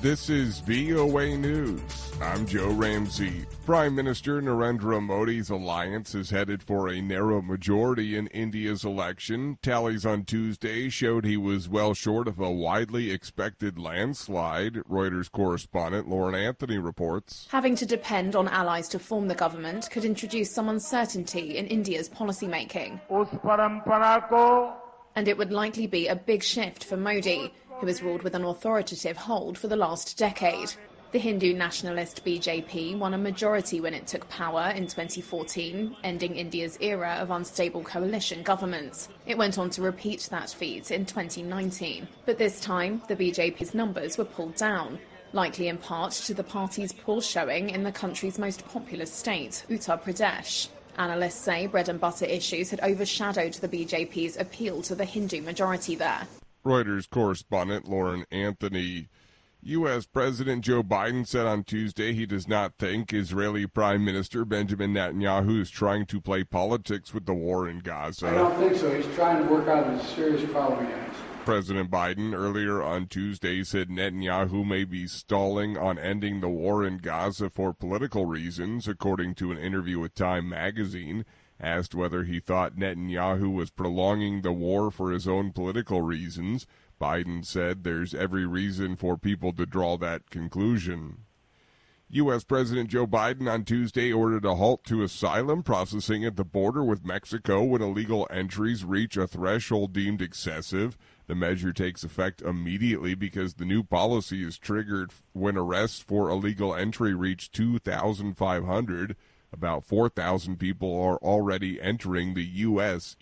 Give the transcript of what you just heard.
This is VOA News. I'm Joe Ramsey. Prime Minister Narendra Modi's alliance is headed for a narrow majority in India's election. Tallies on Tuesday showed he was well short of a widely expected landslide. Reuters correspondent Lauren Anthony reports. Having to depend on allies to form the government could introduce some uncertainty in India's policymaking. And it would likely be a big shift for Modi, who has ruled with an authoritative hold for the last decade. The Hindu nationalist BJP won a majority when it took power in 2014, ending India's era of unstable coalition governments. It went on to repeat that feat in 2019. But this time, the BJP's numbers were pulled down, likely in part to the party's poor showing in the country's most populous state, Uttar Pradesh. Analysts say bread and butter issues had overshadowed the BJP's appeal to the Hindu majority there. Reuters correspondent Lauren Anthony. U.S. President Joe Biden said on Tuesday he does not think Israeli Prime Minister Benjamin Netanyahu is trying to play politics with the war in Gaza. I don't think so. He's trying to work out a serious problem he has. President Biden earlier on Tuesday said Netanyahu may be stalling on ending the war in Gaza for political reasons, according to an interview with Time magazine. Asked whether he thought Netanyahu was prolonging the war for his own political reasons, Biden said there's every reason for people to draw that conclusion. U.S. President Joe Biden on Tuesday ordered a halt to asylum processing at the border with Mexico when illegal entries reach a threshold deemed excessive. The measure takes effect immediately because the new policy is triggered when arrests for illegal entry reach 2,500. About 4,000 people are already entering the U.S.